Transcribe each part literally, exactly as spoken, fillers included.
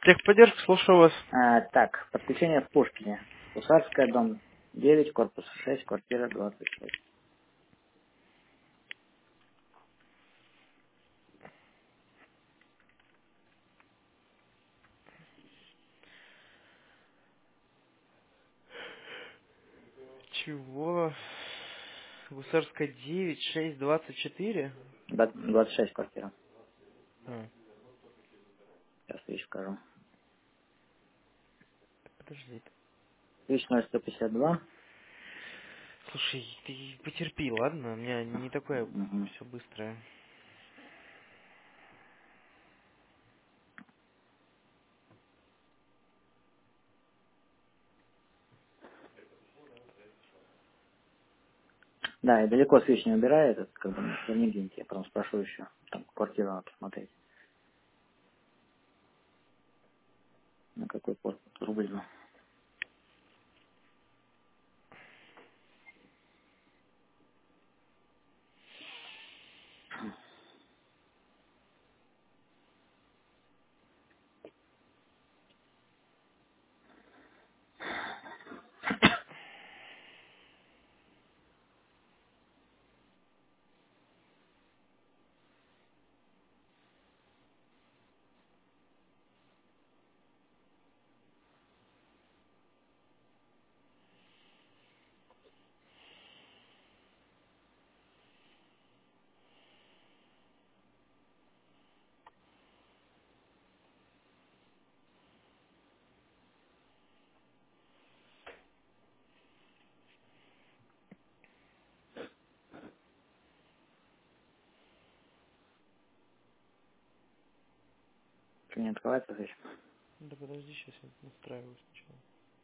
Техподдержка, слушаю вас. А, так, подключение в Пушкине. Гусарская, дом девять, корпус шесть, квартира двадцать шесть. Чего? Гусарская девять, шесть, двадцать четыре? Два- двадцать шесть квартира. А, Сейчас вещь скажу. подожди. Вещь ноль сто пятьдесят два. Слушай, ты потерпи, ладно? У меня не такое Угу. все быстрое. Да, и далеко свечи не убирает, это как бы я не гиньте, я прям спрошу еще. Там квартиру надо посмотреть. На какой порт рубль. Ну, что не открывается свечь? Да подожди, сейчас я настраиваю сначала.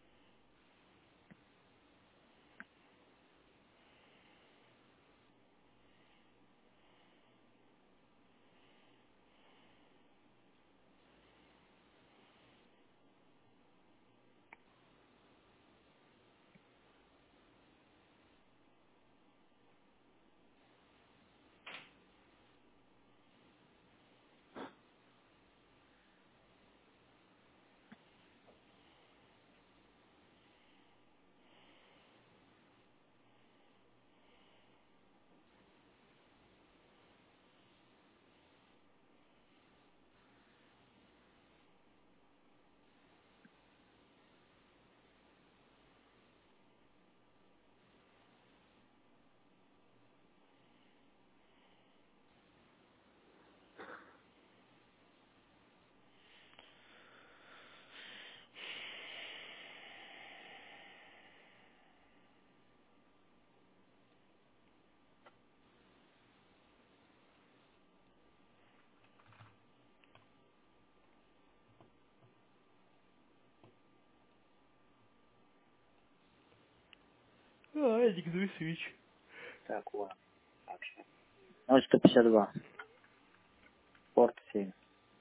А, диктуй свич. Так, вот. Вообще. ноль сто пятьдесят два. Порт семь.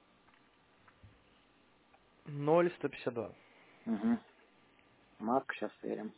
ноль сто пятьдесят два. Угу. Марк, сейчас верим.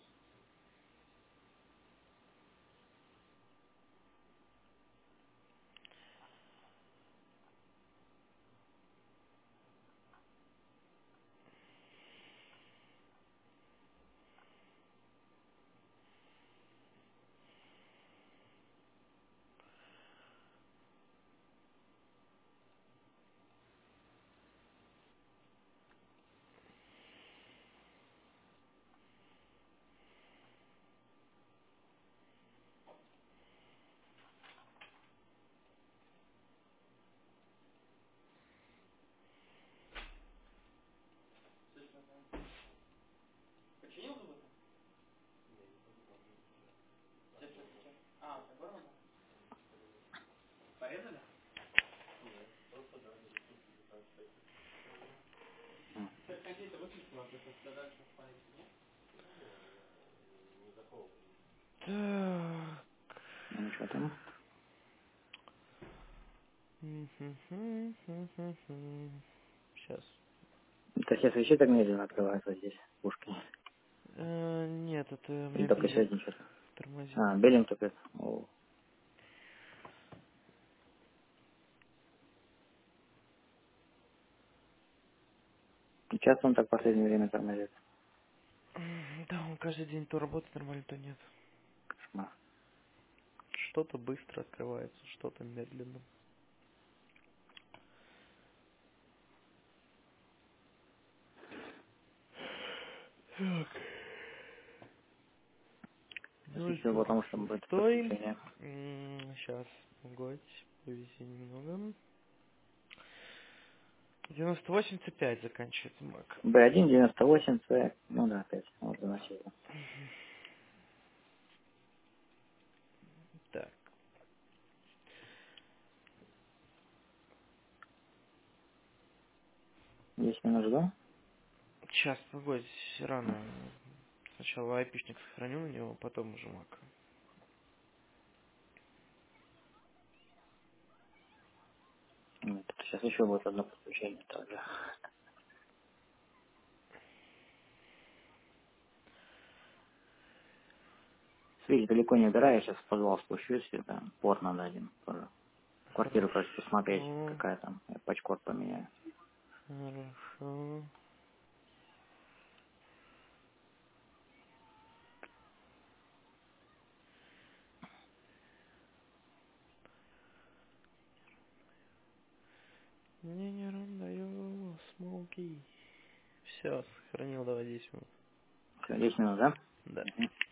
М. Так. Ну что там? Сейчас. Это все свечи так медленно открываются здесь, в Пушкине. Э, нет, это у Или меня только билинг сегодня что-то? тормозит. А, Беллинг только. О. И часто он так в последнее время тормозит. М, Да, он каждый день то работает нормально, то нет. Кошмар. Что-то быстро открывается, что-то медленно. Так. Ну Все что, потому, что будет стоим. подключение. Сейчас, погодь, повиси немного. девяносто восемь цэ пять заканчивается мак. бэ один девяносто восемь С. Ну да, опять. Вот заносил. Так, десять минут жду. сейчас, погодь, рано. Сначала айпишник сохраню на него, потом уже мак. Сейчас еще будет одно подключение тоже. Свечи далеко не убираю, я сейчас в подвал спущусь, это порт надо один тоже. Квартиру, короче, посмотреть, Хорошо, какая там. Я патчкод поменяю. хорошо. Мне не рандаю, смолки. Все, сохранил, давай десять минут. Все, десять минут, да? Да. Мгм.